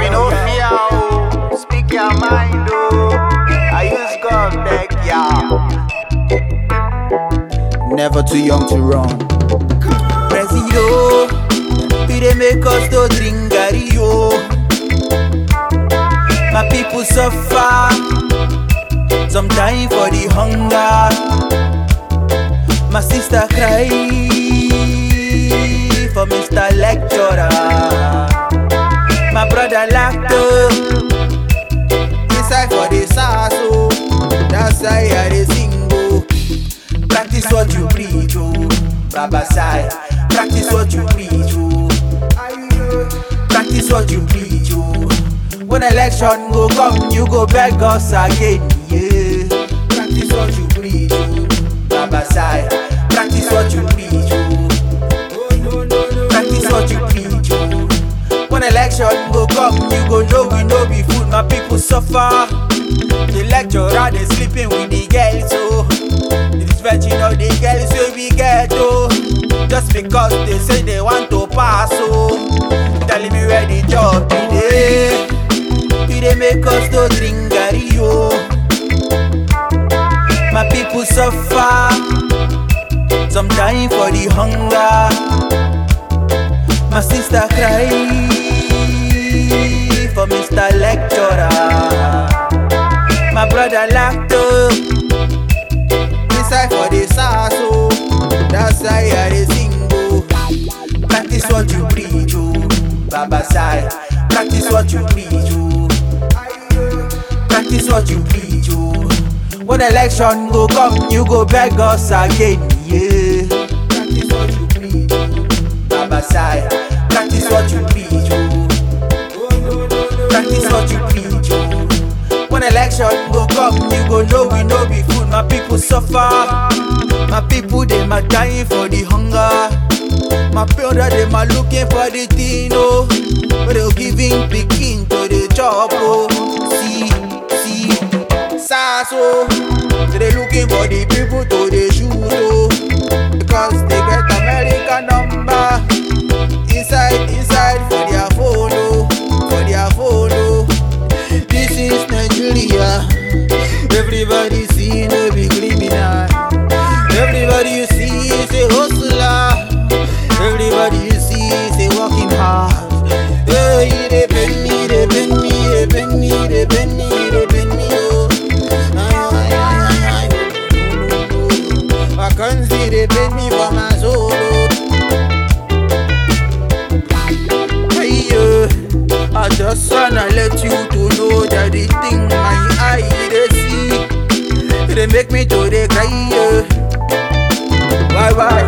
me no fear, oh. Speak your mind, oh. I use God beg, yeah. Never too young to run. Presido, we dey make us to drink garri, yo. My people suffer, some dying for the hunger. My sister cry for Mr. Lecturer. My brother locked up inside for the sasso. That's why I dey sing, oh. Practice what you preach, oh. Baba side, practice what you preach, oh. Practice what you preach, oh. When election go come, you go beg us again, yeah. Practice what you preach, oh. Baba side, practice what you preach, oh. Practice what you preach, oh. When election go come, you go know we no be food. My people suffer. The lecturer they sleeping with the girls, oh. This virgin of the girls will be ghetto. Just because they say they want to pass, oh. Telling me where the job is. They make us to drink garri, oh. My people suffer, some dying for the hunger. My sister cry for Mr. Lecturer. My brother locked up inside for the sasso. That's why I dey sing, oh. Practice what you preach, oh. Baba side, practice what you preach, oh. Practice what you preach, oh. When election go come, you go beg us again, yeah. Practice what you preach, oh. Baba side, practice what you preach, oh. Practice what you preach, oh. When election go come, you go know we no be food. My people suffer. My people them are dying for the hunger. My brother them are looking for the thing, oh. But they're giving pikin to the job, oh. See, sasso. So they looking for the people to the shoot, oh. Because they get American number inside for their phone, oh. For their phone, oh. This is Nigeria. Everybody see no be criminal. Everybody you see is a hustler. Everybody you see is a working hard. Hey, they bend me, they bend me, they bend me, they bend me, they bend me, oh. I can't see they bend me for my soul, oh. Hey, I just wanna let you to know that the thing my eye they see, they make me to the cry, yeah. Bye bye.